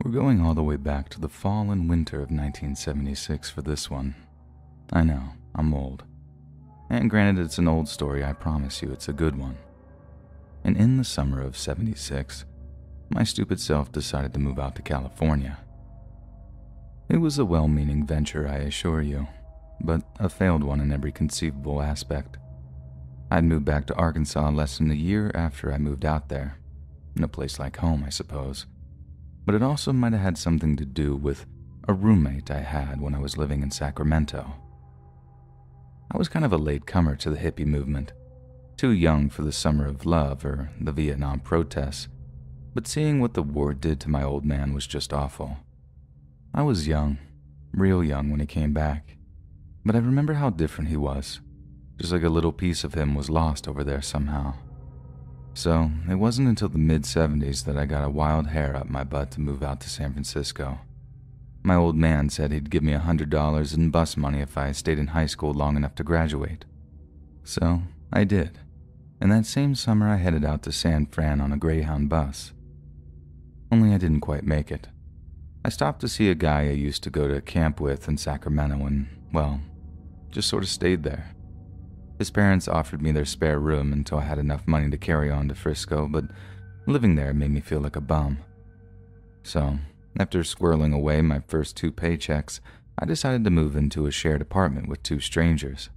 We're going all the way back to the fall and winter of 1976 for this one. I know, I'm old. And granted, it's an old story, I promise you it's a good one. And in the summer of 76, my stupid self decided to move out to California. It was a well-meaning venture, I assure you, but a failed one in every conceivable aspect. I'd moved back to Arkansas less than a year after I moved out there, in a place like home, I suppose. But it also might have had something to do with a roommate I had when I was living in Sacramento. I was kind of a latecomer to the hippie movement, too young for the summer of love or the Vietnam protests, but seeing what the war did to my old man was just awful. I was young, real young when he came back, but I remember how different he was, just like a little piece of him was lost over there somehow. So it wasn't until the mid-70s that I got a wild hair up my butt to move out to San Francisco. My old man said he'd give me $100 in bus money if I stayed in high school long enough to graduate. So I did, and that same summer I headed out to San Fran on a Greyhound bus. Only I didn't quite make it. I stopped to see a guy I used to go to camp with in Sacramento and, well, just sort of stayed there. His parents offered me their spare room until I had enough money to carry on to Frisco, but living there made me feel like a bum. So, after squirreling away my first 2 paychecks, I decided to move into a shared apartment with 2 strangers.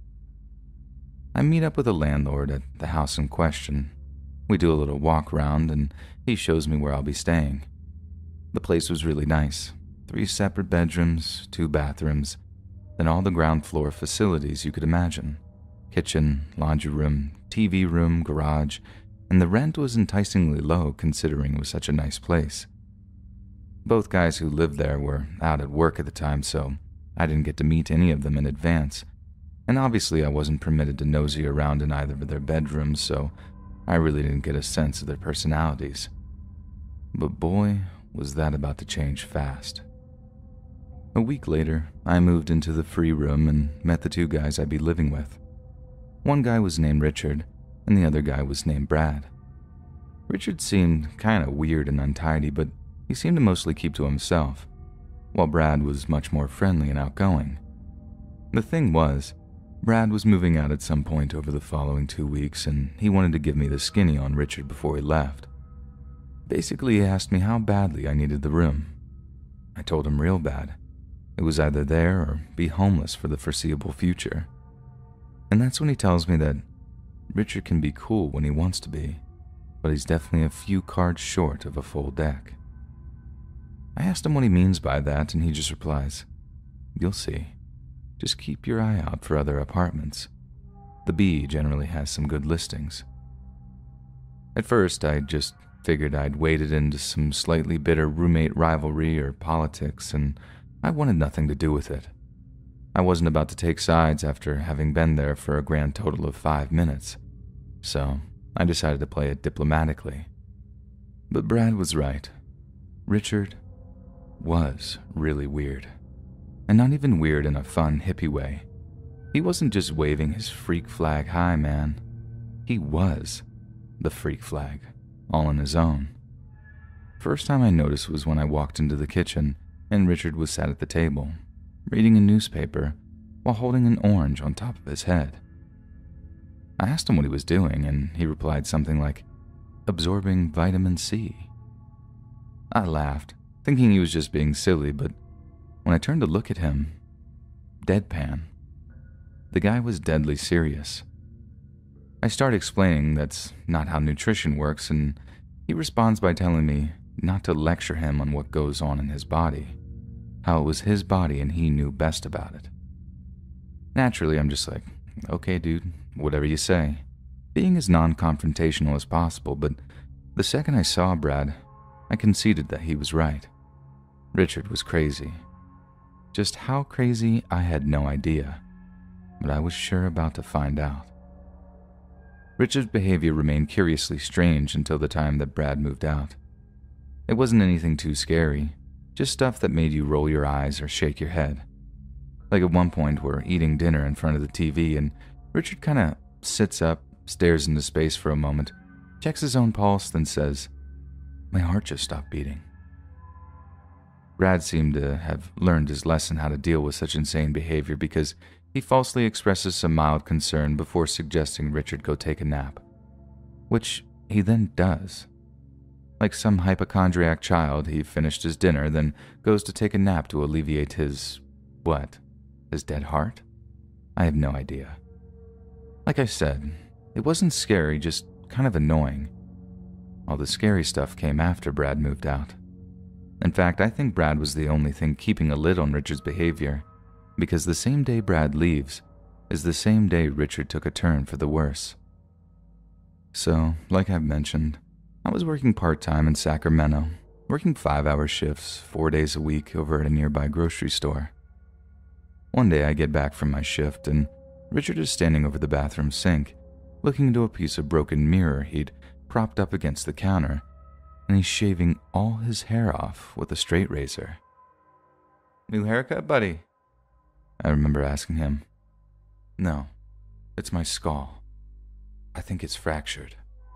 I meet up with the landlord at the house in question. We do a little walk around and he shows me where I'll be staying. The place was really nice. 3 separate bedrooms, 2 bathrooms, then all the ground floor facilities you could imagine. Kitchen, laundry room, TV room, garage, and the rent was enticingly low considering it was such a nice place. Both guys who lived there were out at work at the time, so I didn't get to meet any of them in advance, and obviously I wasn't permitted to nosy around in either of their bedrooms, so I really didn't get a sense of their personalities. But boy, was that about to change fast. A week later, I moved into the free room and met the 2 guys I'd be living with. One guy was named Richard, and the other guy was named Brad. Richard seemed kind of weird and untidy, but he seemed to mostly keep to himself, while Brad was much more friendly and outgoing. The thing was, Brad was moving out at some point over the following 2 weeks, and he wanted to give me the skinny on Richard before he left. Basically, he asked me how badly I needed the room. I told him real bad. It was either there or be homeless for the foreseeable future. And that's when he tells me that Richard can be cool when he wants to be, but he's definitely a few cards short of a full deck. I asked him what he means by that, and he just replies, "You'll see. Just keep your eye out for other apartments. The Bee generally has some good listings." At first, I just figured I'd waded into some slightly bitter roommate rivalry or politics, and I wanted nothing to do with it. I wasn't about to take sides after having been there for a grand total of 5 minutes, so I decided to play it diplomatically. But Brad was right. Richard was really weird. And not even weird in a fun, hippie way. He wasn't just waving his freak flag high, man. He was the freak flag, all on his own. First time I noticed was when I walked into the kitchen and Richard was sat at the table, reading a newspaper while holding an orange on top of his head. I asked him what he was doing, and he replied something like, "Absorbing vitamin C." I laughed, thinking he was just being silly, but when I turned to look at him, deadpan. The guy was deadly serious. I start explaining that's not how nutrition works, and he responds by telling me not to lecture him on what goes on in his body, how it was his body and he knew best about it. Naturally, I'm just like, okay, dude, whatever you say, being as non-confrontational as possible, but the second I saw Brad, I conceded that he was right. Richard was crazy. Just how crazy, I had no idea, but I was sure about to find out. Richard's behavior remained curiously strange until the time that Brad moved out. It wasn't anything too scary, just stuff that made you roll your eyes or shake your head. Like at one point, we're eating dinner in front of the TV, and Richard kind of sits up, stares into space for a moment, checks his own pulse, then says, "My heart just stopped beating." Brad seemed to have learned his lesson how to deal with such insane behavior because he falsely expresses some mild concern before suggesting Richard go take a nap, which he then does. Like some hypochondriac child, he finished his dinner, then goes to take a nap to alleviate his, what, his dead heart? I have no idea. Like I said, it wasn't scary, just kind of annoying. All the scary stuff came after Brad moved out. In fact, I think Brad was the only thing keeping a lid on Richard's behavior, because the same day Brad leaves is the same day Richard took a turn for the worse. So, like I've mentioned, I was working part-time in Sacramento, working 5-hour shifts, 4 days a week over at a nearby grocery store. One day I get back from my shift and Richard is standing over the bathroom sink, looking into a piece of broken mirror he'd propped up against the counter, and he's shaving all his hair off with a straight razor. "New haircut, buddy?" I remember asking him. "No, it's my skull. I think it's fractured."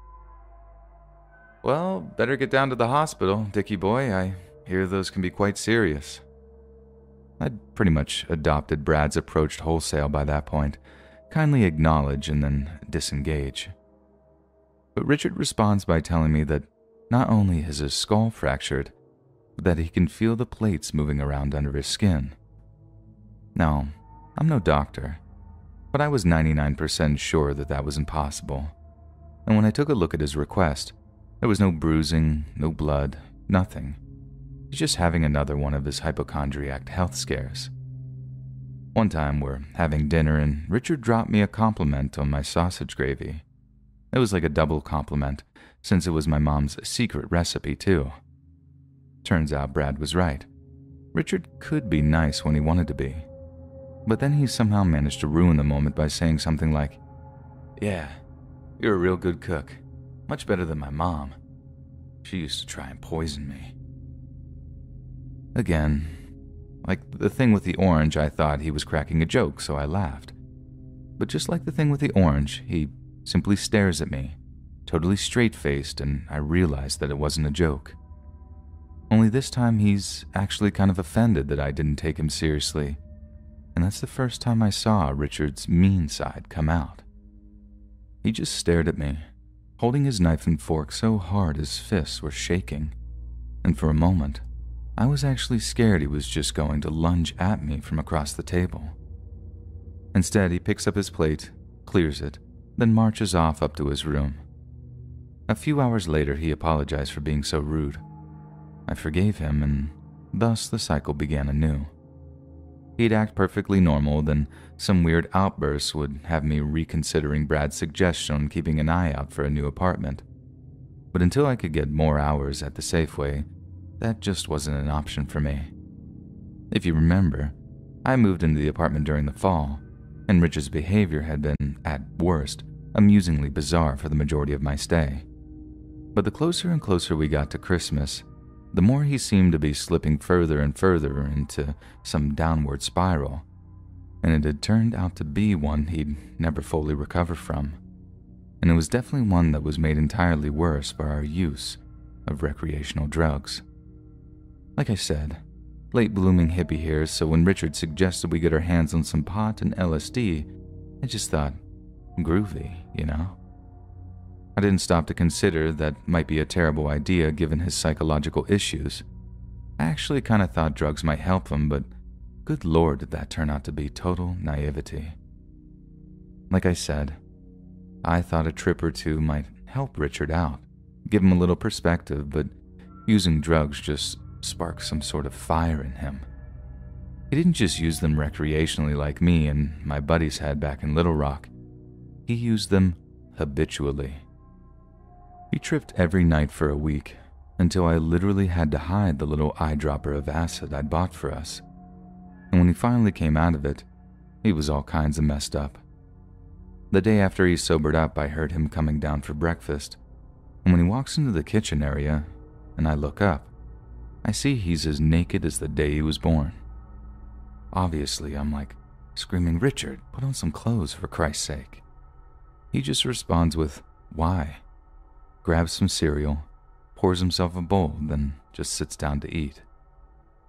"Well, better get down to the hospital, Dickie boy. I hear those can be quite serious." I'd pretty much adopted Brad's approach wholesale by that point, kindly acknowledge and then disengage. But Richard responds by telling me that not only is his skull fractured, but that he can feel the plates moving around under his skin. Now, I'm no doctor, but I was 99% sure that that was impossible. And when I took a look at his request, there was no bruising, no blood, nothing. He's just having another one of his hypochondriac health scares. One time we're having dinner and Richard dropped me a compliment on my sausage gravy. It was like a double compliment, since it was my mom's secret recipe too. Turns out Brad was right. Richard could be nice when he wanted to be. But then he somehow managed to ruin the moment by saying something like, "Yeah, you're a real good cook. Much better than my mom. She used to try and poison me." Again, like the thing with the orange, I thought he was cracking a joke, so I laughed. But just like the thing with the orange, he simply stares at me, totally straight-faced, and I realized that it wasn't a joke. Only this time he's actually kind of offended that I didn't take him seriously, and that's the first time I saw Richard's mean side come out. He just stared at me, holding his knife and fork so hard his fists were shaking, and for a moment, I was actually scared he was just going to lunge at me from across the table. Instead, he picks up his plate, clears it, then marches off up to his room. A few hours later, he apologized for being so rude. I forgave him, and thus the cycle began anew. He'd act perfectly normal, then some weird outbursts would have me reconsidering Brad's suggestion on keeping an eye out for a new apartment. But until I could get more hours at the Safeway, that just wasn't an option for me. If you remember, I moved into the apartment during the fall, and Richard's behavior had been, at worst, amusingly bizarre for the majority of my stay. But the closer and closer we got to Christmas, the more he seemed to be slipping further and further into some downward spiral, and it had turned out to be one he'd never fully recover from. And it was definitely one that was made entirely worse by our use of recreational drugs. Like I said, late-blooming hippie here, so when Richard suggested we get our hands on some pot and LSD, I just thought, groovy, you know? I didn't stop to consider that might be a terrible idea given his psychological issues. I actually kind of thought drugs might help him, but good lord did that turn out to be total naivety. Like I said, I thought a trip or two might help Richard out, give him a little perspective, but using drugs just sparked some sort of fire in him. He didn't just use them recreationally like me and my buddies had back in Little Rock. He used them habitually. He tripped every night for a week, until I literally had to hide the little eyedropper of acid I'd bought for us. And when he finally came out of it, he was all kinds of messed up. The day after he sobered up, I heard him coming down for breakfast, and when he walks into the kitchen area, and I look up, I see he's as naked as the day he was born. Obviously, I'm like, screaming, "Richard, put on some clothes for Christ's sake." He just responds with, "Why?" Grabs some cereal, pours himself a bowl, then just sits down to eat.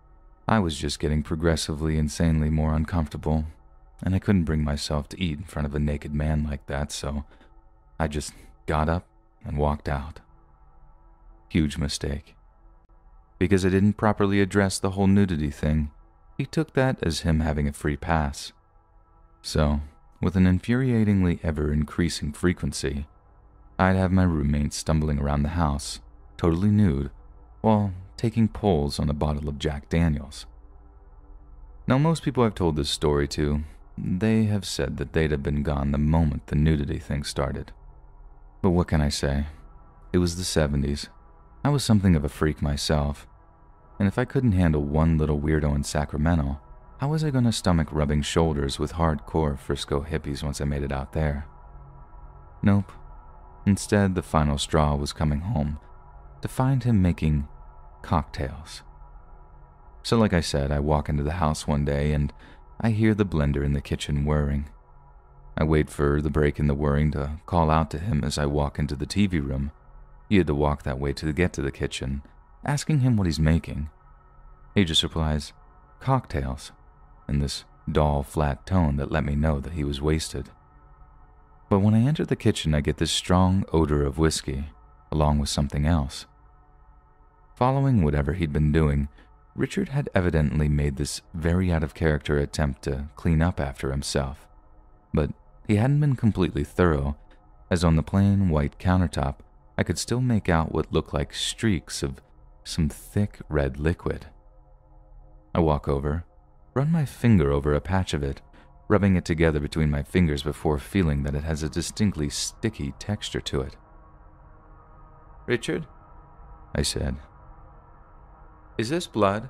I was just getting progressively insanely more uncomfortable, and I couldn't bring myself to eat in front of a naked man like that, so I just got up and walked out. Huge mistake. Because I didn't properly address the whole nudity thing, he took that as him having a free pass. So, with an infuriatingly ever-increasing frequency, I'd have my roommate stumbling around the house, totally nude, while taking pulls on a bottle of Jack Daniels. Now, most people I've told this story to, they have said that they'd have been gone the moment the nudity thing started. But what can I say? It was the 70s. I was something of a freak myself, and if I couldn't handle one little weirdo in Sacramento, how was I going to stomach rubbing shoulders with hardcore Frisco hippies once I made it out there? Nope. Instead, the final straw was coming home to find him making cocktails. So like I said, I walk into the house one day and I hear the blender in the kitchen whirring. I wait for the break in the whirring to call out to him as I walk into the TV room. You had to walk that way to get to the kitchen, asking him what he's making. He just replies, "Cocktails," in this dull, flat tone that let me know that he was wasted. But when I enter the kitchen, I get this strong odor of whiskey, along with something else. Following whatever he'd been doing, Richard had evidently made this very out-of-character attempt to clean up after himself. But he hadn't been completely thorough, as on the plain white countertop, I could still make out what looked like streaks of some thick red liquid. I walk over, run my finger over a patch of it, rubbing it together between my fingers before feeling that it has a distinctly sticky texture to it. "Richard," I said, "is this blood?"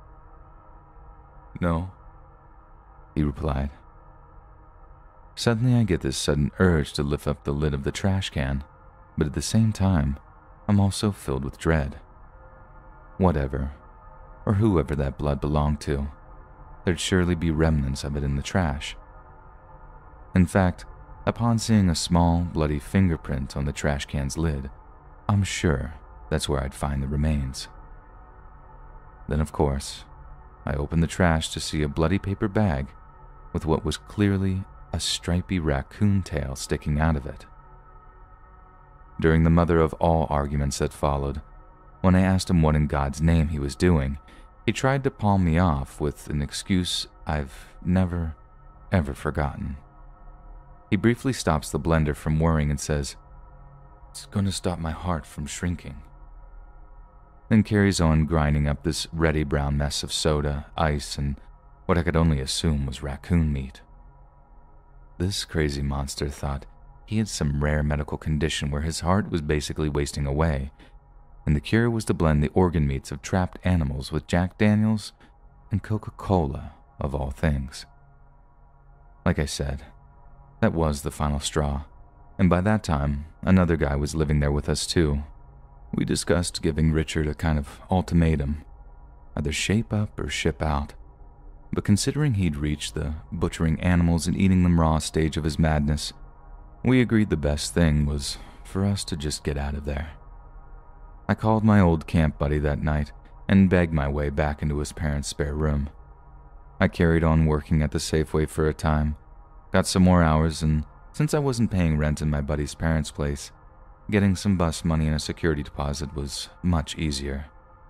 "No," he replied. Suddenly I get this sudden urge to lift up the lid of the trash can, but at the same time, I'm also filled with dread. Whatever, or whoever that blood belonged to, there'd surely be remnants of it in the trash. In fact, upon seeing a small, bloody fingerprint on the trash can's lid, I'm sure that's where I'd find the remains. Then, of course, I opened the trash to see a bloody paper bag with what was clearly a stripy raccoon tail sticking out of it. During the mother of all arguments that followed, when I asked him what in God's name he was doing, he tried to palm me off with an excuse I've never, ever forgotten. He briefly stops the blender from whirring and says, "It's going to stop my heart from shrinking," then carries on grinding up this reddy brown mess of soda, ice, and what I could only assume was raccoon meat. This crazy monster thought he had some rare medical condition where his heart was basically wasting away, and the cure was to blend the organ meats of trapped animals with Jack Daniels and Coca-Cola, of all things. Like I said, that was the final straw, and by that time, another guy was living there with us too. We discussed giving Richard a kind of ultimatum, either shape up or ship out. But considering he'd reached the butchering animals and eating them raw stage of his madness, we agreed the best thing was for us to just get out of there. I called my old camp buddy that night and begged my way back into his parents' spare room. I carried on working at the Safeway for a time, got some more hours, and since I wasn't paying rent in my buddy's parents' place, getting some bus money and a security deposit was much easier.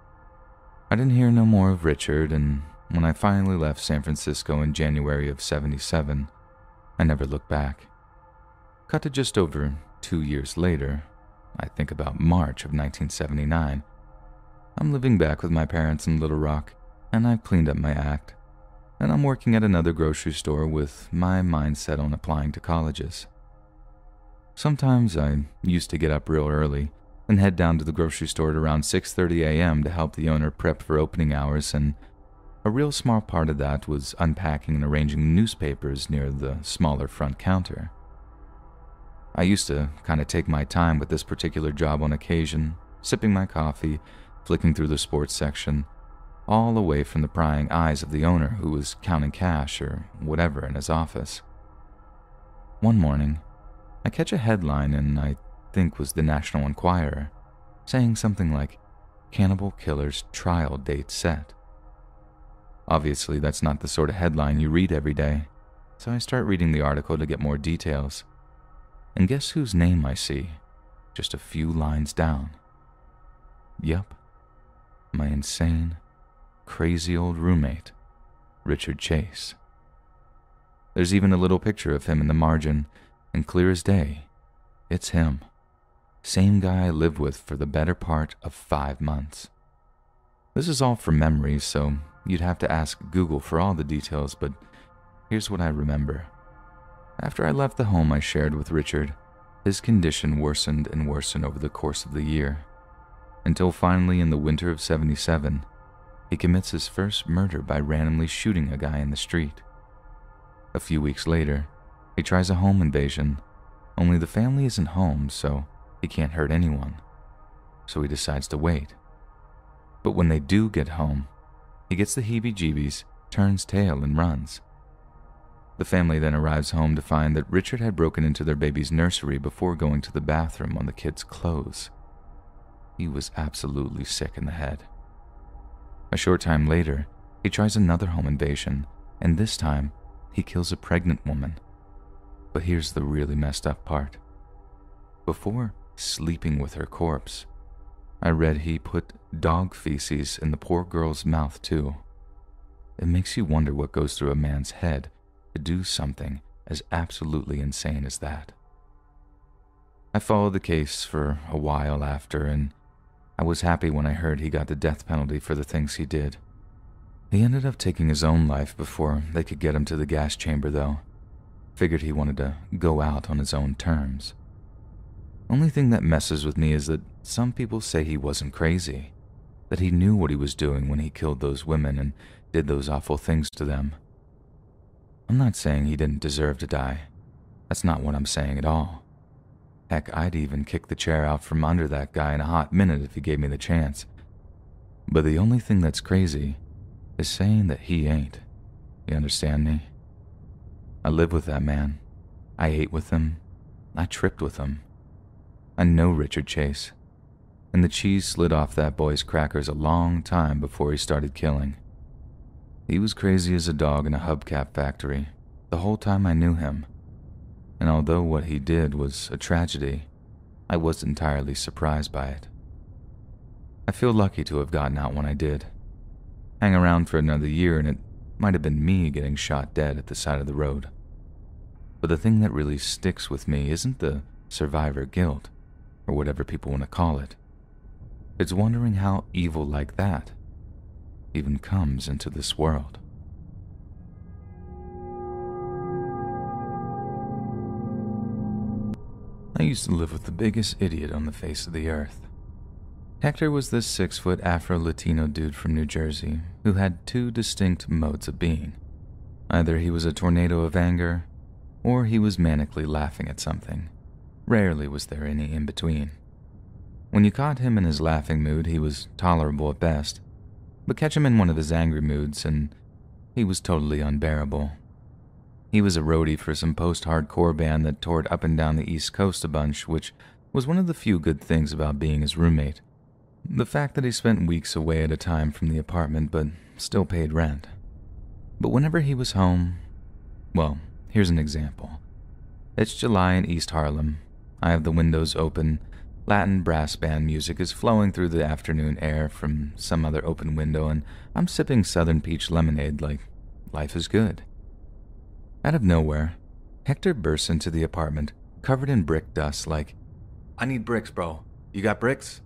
I didn't hear no more of Richard, and when I finally left San Francisco in January of '77, I never looked back. Cut to just over 2 years later, I think about March of 1979, I'm living back with my parents in Little Rock, and I've cleaned up my act, and I'm working at another grocery store with my mind set on applying to colleges. Sometimes I used to get up real early and head down to the grocery store at around 6:30 a.m. to help the owner prep for opening hours, and a real small part of that was unpacking and arranging newspapers near the smaller front counter. I used to kind of take my time with this particular job on occasion, sipping my coffee, flicking through the sports section, all away from the prying eyes of the owner who was counting cash or whatever in his office. One morning, I catch a headline in, I think was the National Enquirer, saying something like, "Cannibal Killer's Trial Date Set." Obviously, that's not the sort of headline you read every day, so I start reading the article to get more details. And guess whose name I see, just a few lines down? Yup, my insane, crazy old roommate, Richard Chase. There's even a little picture of him in the margin, and clear as day, it's him. Same guy I lived with for the better part of 5 months. This is all from memory, so you'd have to ask Google for all the details, but here's what I remember. After I left the home I shared with Richard, his condition worsened and worsened over the course of the year, until finally in the winter of '77, he commits his first murder by randomly shooting a guy in the street. A few weeks later, he tries a home invasion, only the family isn't home, so he can't hurt anyone. So he decides to wait. But when they do get home, he gets the heebie-jeebies, turns tail, and runs. The family then arrives home to find that Richard had broken into their baby's nursery before going to the bathroom on the kids' clothes. He was absolutely sick in the head. A short time later, he tries another home invasion, and this time, he kills a pregnant woman. But here's the really messed up part. Before sleeping with her corpse, I read he put dog feces in the poor girl's mouth too. It makes you wonder what goes through a man's head to do something as absolutely insane as that. I followed the case for a while after, and I was happy when I heard he got the death penalty for the things he did. He ended up taking his own life before they could get him to the gas chamber, though. Figured he wanted to go out on his own terms. Only thing that messes with me is that some people say he wasn't crazy, that he knew what he was doing when he killed those women and did those awful things to them. I'm not saying he didn't deserve to die. That's not what I'm saying at all. Heck, I'd even kick the chair out from under that guy in a hot minute if he gave me the chance. But the only thing that's crazy is saying that he ain't. You understand me? I live with that man. I ate with him. I tripped with him. I know Richard Chase. And the cheese slid off that boy's crackers a long time before he started killing. He was crazy as a dog in a hubcap factory the whole time I knew him. And although what he did was a tragedy, I was entirely surprised by it. I feel lucky to have gotten out when I did. Hang around for another year and it might have been me getting shot dead at the side of the road. But the thing that really sticks with me isn't the survivor guilt, or whatever people want to call it. It's wondering how evil like that even comes into this world. I used to live with the biggest idiot on the face of the earth. Hector was this 6-foot Afro-Latino dude from New Jersey who had 2 distinct modes of being. Either he was a tornado of anger, or he was manically laughing at something. Rarely was there any in between. When you caught him in his laughing mood, he was tolerable at best, but catch him in one of his angry moods and he was totally unbearable. He was a roadie for some post-hardcore band that toured up and down the East Coast a bunch, which was one of the few good things about being his roommate. The fact that he spent weeks away at a time from the apartment but still paid rent. But whenever he was home, well, here's an example. It's July in East Harlem. I have the windows open. Latin brass band music is flowing through the afternoon air from some other open window, and I'm sipping Southern Peach lemonade like life is good. Out of nowhere, Hector bursts into the apartment, covered in brick dust like, "I need bricks, bro. You got bricks?"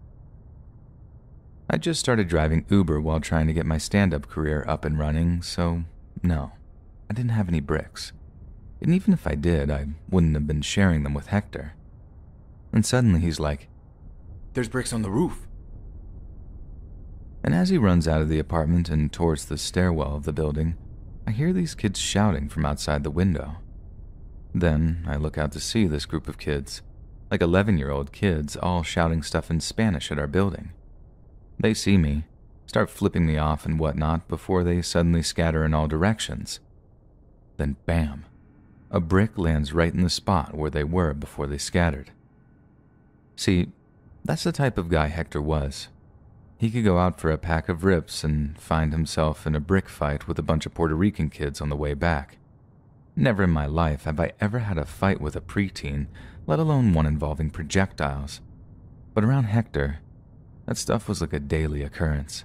I just started driving Uber while trying to get my stand-up career up and running, so no, I didn't have any bricks. And even if I did, I wouldn't have been sharing them with Hector. And suddenly he's like, "There's bricks on the roof." And as he runs out of the apartment and towards the stairwell of the building, I hear these kids shouting from outside the window. Then I look out to see this group of kids, like 11-year-old kids, all shouting stuff in Spanish at our building. They see me, start flipping me off and whatnot before they suddenly scatter in all directions. Then bam, a brick lands right in the spot where they were before they scattered. See, that's the type of guy Hector was. he could go out for a pack of rips and find himself in a brick fight with a bunch of Puerto Rican kids on the way back. Never in my life have I ever had a fight with a preteen, let alone one involving projectiles. But around Hector, that stuff was like a daily occurrence.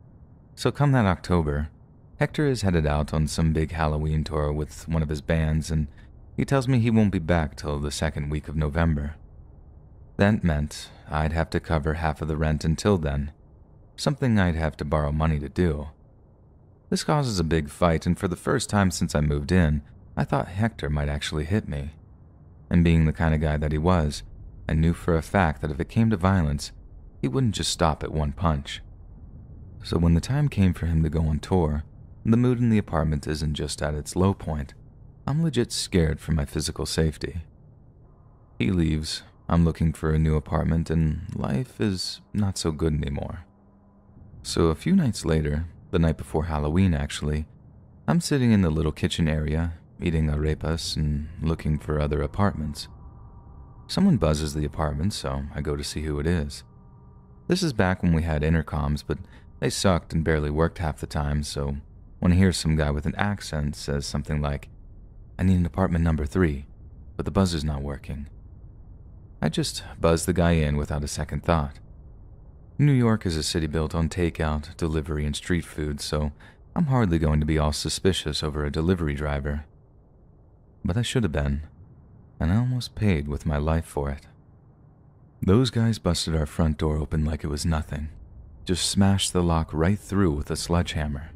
So come that October, Hector is headed out on some big Halloween tour with one of his bands, and he tells me he won't be back till the second week of November. That meant I'd have to cover half of the rent until then, something I'd have to borrow money to do. This causes a big fight, and for the first time since I moved in, I thought Hector might actually hit me. And being the kind of guy that he was, I knew for a fact that if it came to violence, he wouldn't just stop at one punch. So when the time came for him to go on tour, the mood in the apartment isn't just at its low point. I'm legit scared for my physical safety. He leaves, I'm looking for a new apartment, and life is not so good anymore. So a few nights later, the night before Halloween actually, I'm sitting in the little kitchen area, eating arepas and looking for other apartments. Someone buzzes the apartment, so I go to see who it is. This is back when we had intercoms, but they sucked and barely worked half the time, so when I hear some guy with an accent says something like, "I need an apartment number 3, but the buzzer's not working," I just buzz the guy in without a second thought. New York is a city built on takeout, delivery, and street food, so I'm hardly going to be all suspicious over a delivery driver. But I should have been, and I almost paid with my life for it. Those guys busted our front door open like it was nothing, just smashed the lock right through with a sledgehammer.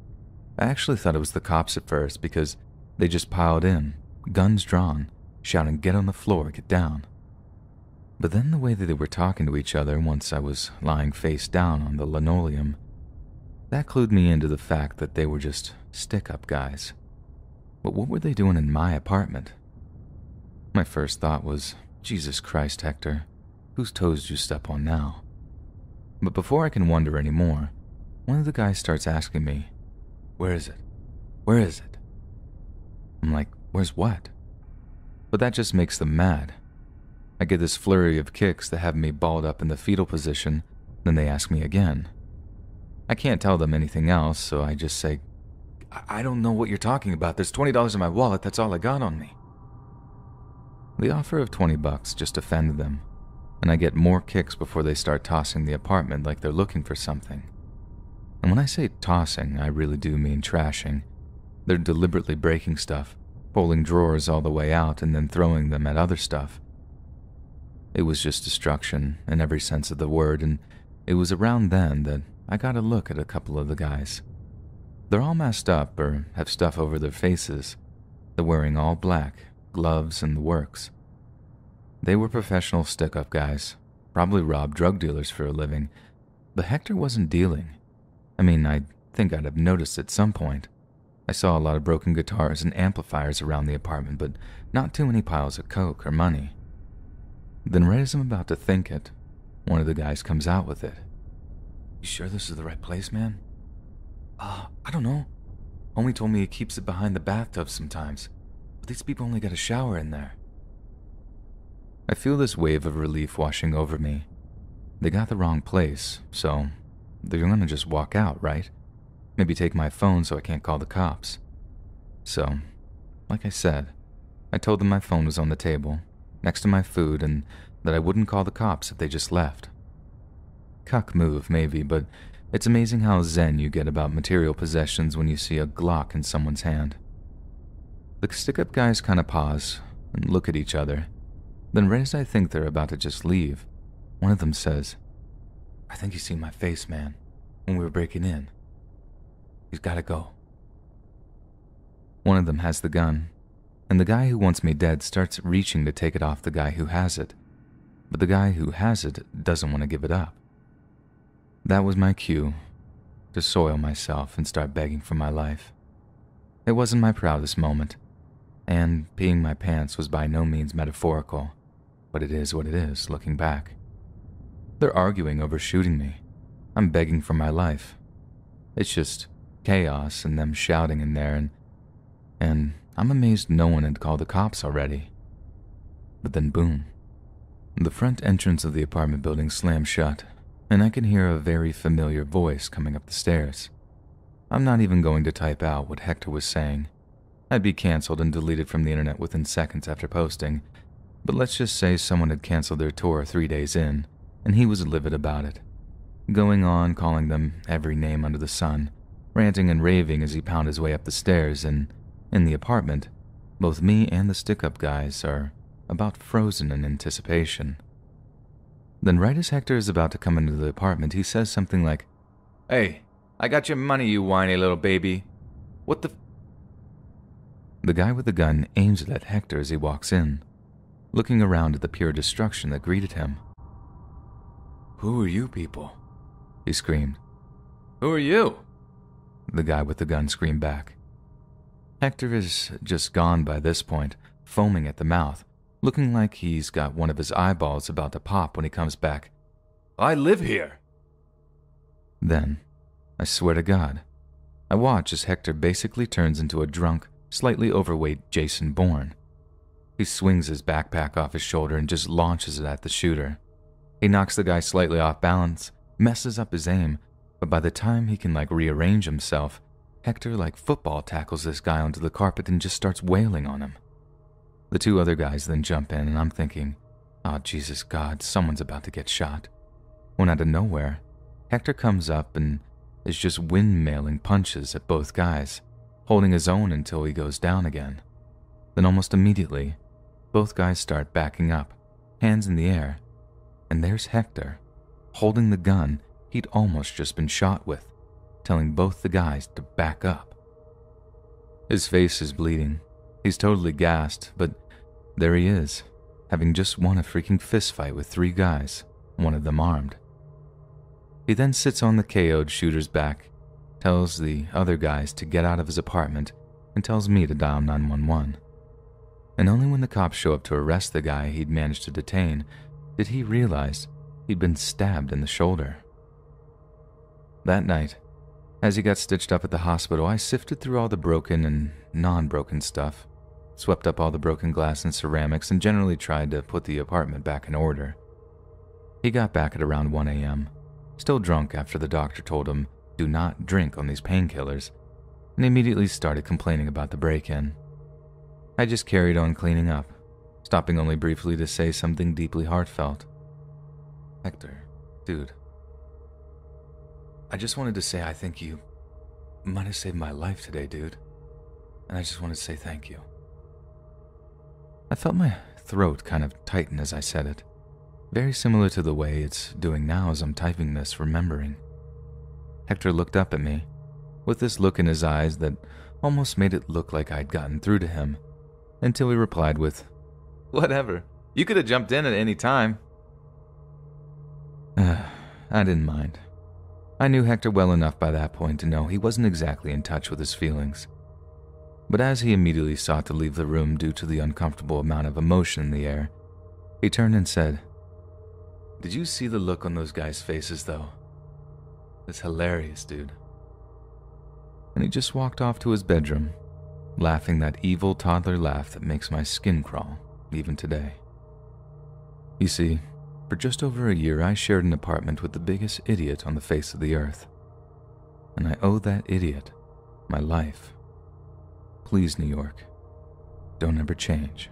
I actually thought it was the cops at first because they just piled in, guns drawn, shouting, "Get on the floor, get down." But then the way that they were talking to each other once I was lying face down on the linoleum, that clued me into the fact that they were just stick-up guys. But what were they doing in my apartment? My first thought was, Jesus Christ, Hector, whose toes did you step on now? But before I can wonder anymore, one of the guys starts asking me, "Where is it? Where is it?" I'm like, "Where's what?" But that just makes them mad. I get this flurry of kicks that have me balled up in the fetal position, then they ask me again. I can't tell them anything else, so I just say, I don't know what you're talking about. There's $20 in my wallet, that's all I got on me." The offer of $20 just offended them, and I get more kicks before they start tossing the apartment like they're looking for something. And when I say tossing, I really do mean trashing. They're deliberately breaking stuff, pulling drawers all the way out and then throwing them at other stuff. It was just destruction in every sense of the word, and it was around then that I got a look at a couple of the guys. They're all messed up or have stuff over their faces. They're wearing all black, gloves and the works. They were professional stick-up guys, probably robbed drug dealers for a living, but Hector wasn't dealing. I mean, I think I'd have noticed at some point. I saw a lot of broken guitars and amplifiers around the apartment, but not too many piles of coke or money. Then right as I'm about to think it, one of the guys comes out with it. "You sure this is the right place, man?" I don't know. Homie told me he keeps it behind the bathtub sometimes, but these people only got a shower in there." I feel this wave of relief washing over me. They got the wrong place, so they're gonna just walk out, right? Maybe take my phone so I can't call the cops. So, like I said, I told them my phone was on the table, next to my food, and that I wouldn't call the cops if they just left. Cuck move, maybe, but it's amazing how zen you get about material possessions when you see a Glock in someone's hand. The stick-up guys kind of pause and look at each other. Then right as I think they're about to just leave, one of them says, "I think you seen my face, man, when we were breaking in. He's gotta go." One of them has the gun, and the guy who wants me dead starts reaching to take it off the guy who has it, but the guy who has it doesn't want to give it up. That was my cue to soil myself and start begging for my life. It wasn't my proudest moment, and peeing my pants was by no means metaphorical, but it is what it is looking back. They're arguing over shooting me. I'm begging for my life. It's just chaos and them shouting in there, and I'm amazed no one had called the cops already. But then boom. The front entrance of the apartment building slammed shut, and I can hear a very familiar voice coming up the stairs. I'm not even going to type out what Hector was saying. I'd be canceled and deleted from the internet within seconds after posting, but let's just say someone had canceled their tour 3 days in, and he was livid about it. Going on, calling them every name under the sun, ranting and raving as he pounded his way up the stairs, and in the apartment, both me and the stick-up guys are about frozen in anticipation. Then right as Hector is about to come into the apartment, he says something like, "Hey, I got your money, you whiny little baby. What the The guy with the gun aims it at Hector as he walks in, looking around at the pure destruction that greeted him. "Who are you people?" he screamed. "Who are you?" the guy with the gun screamed back. Hector is just gone by this point, foaming at the mouth, looking like he's got one of his eyeballs about to pop when he comes back. "I live here." Then, I swear to God, I watch as Hector basically turns into a drunk, slightly overweight Jason Bourne. He swings his backpack off his shoulder and just launches it at the shooter. He knocks the guy slightly off balance, messes up his aim, but by the time he can rearrange himself, Hector football tackles this guy onto the carpet and just starts wailing on him. The 2 other guys then jump in, and I'm thinking, oh Jesus God, someone's about to get shot. When out of nowhere, Hector comes up and is just windmailing punches at both guys, holding his own until he goes down again. Then almost immediately, both guys start backing up, hands in the air, and there's Hector, holding the gun he'd almost just been shot with, telling both the guys to back up. His face is bleeding. He's totally gassed, but there he is, having just won a freaking fistfight with 3 guys, one of them armed. He then sits on the KO'd shooter's back, tells the other guys to get out of his apartment, and tells me to dial 911. And only when the cops show up to arrest the guy he'd managed to detain did he realize he'd been stabbed in the shoulder. That night, as he got stitched up at the hospital, I sifted through all the broken and non-broken stuff, swept up all the broken glass and ceramics, and generally tried to put the apartment back in order. He got back at around 1 a.m., still drunk after the doctor told him, "Do not drink on these painkillers," and immediately started complaining about the break-in. I just carried on cleaning up, stopping only briefly to say something deeply heartfelt. "Hector, dude, I just wanted to say I think you might have saved my life today, dude, and I just wanted to say thank you." I felt my throat kind of tighten as I said it, very similar to the way it's doing now as I'm typing this, remembering. Hector looked up at me, with this look in his eyes that almost made it look like I'd gotten through to him, until he replied with, "Whatever, you could have jumped in at any time." I didn't mind. I knew Hector well enough by that point to know he wasn't exactly in touch with his feelings. But as he immediately sought to leave the room due to the uncomfortable amount of emotion in the air, he turned and said, "Did you see the look on those guys' faces, though? It's hilarious, dude." And he just walked off to his bedroom, laughing that evil toddler laugh that makes my skin crawl, even today. You see, for just over a year I shared an apartment with the biggest idiot on the face of the earth. And I owe that idiot my life. Please, New York, don't ever change.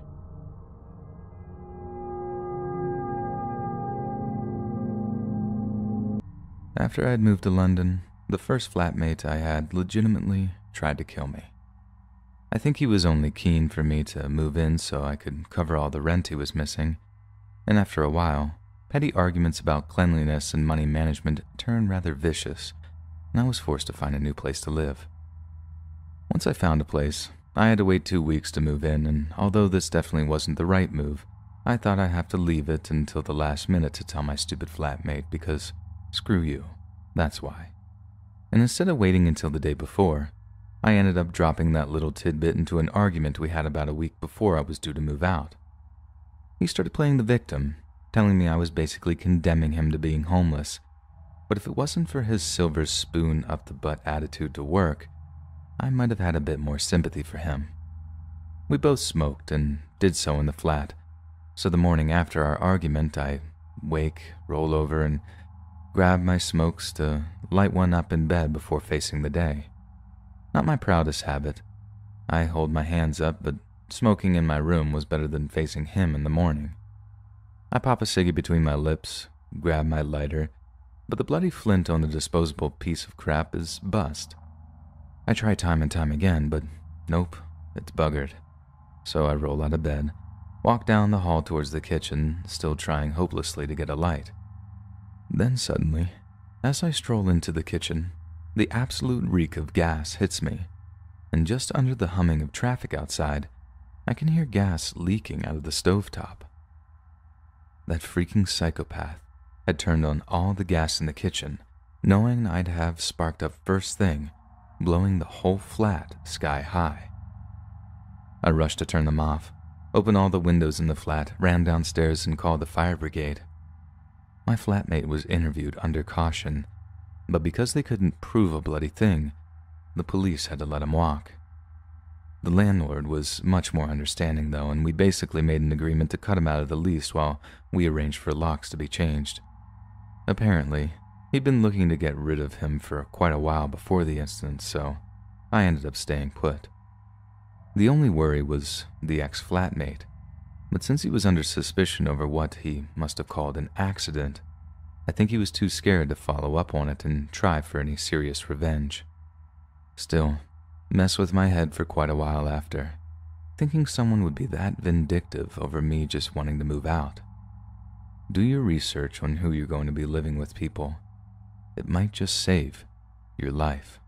After I had moved to London, the first flatmate I had legitimately tried to kill me. I think he was only keen for me to move in so I could cover all the rent he was missing, and after a while, petty arguments about cleanliness and money management turned rather vicious, and I was forced to find a new place to live. Once I found a place, I had to wait 2 weeks to move in, and although this definitely wasn't the right move, I thought I'd have to leave it until the last minute to tell my stupid flatmate because screw you, that's why. And instead of waiting until the day before, I ended up dropping that little tidbit into an argument we had about a week before I was due to move out. He started playing the victim, telling me I was basically condemning him to being homeless, but if it wasn't for his silver spoon up the butt attitude to work, I might have had a bit more sympathy for him. We both smoked and did so in the flat, so the morning after our argument I wake, roll over, and grabbed my smokes to light one up in bed before facing the day. Not my proudest habit. I hold my hands up, but smoking in my room was better than facing him in the morning. I pop a ciggy between my lips, grab my lighter, but the bloody flint on the disposable piece of crap is bust. I try time and time again, but nope, it's buggered. So I roll out of bed, walk down the hall towards the kitchen, still trying hopelessly to get a light. Then suddenly, as I stroll into the kitchen, the absolute reek of gas hits me, and just under the humming of traffic outside, I can hear gas leaking out of the stovetop. That freaking psychopath had turned on all the gas in the kitchen, knowing I'd have sparked up first thing, blowing the whole flat sky high. I rushed to turn them off, opened all the windows in the flat, ran downstairs and called the fire brigade. My flatmate was interviewed under caution, but because they couldn't prove a bloody thing, the police had to let him walk. The landlord was much more understanding though, and we basically made an agreement to cut him out of the lease while we arranged for locks to be changed. Apparently, he'd been looking to get rid of him for quite a while before the incident, so I ended up staying put. The only worry was the ex-flatmate, but since he was under suspicion over what he must have called an accident, I think he was too scared to follow up on it and try for any serious revenge. Still, messed with my head for quite a while after, thinking someone would be that vindictive over me just wanting to move out. Do your research on who you're going to be living with, people. It might just save your life.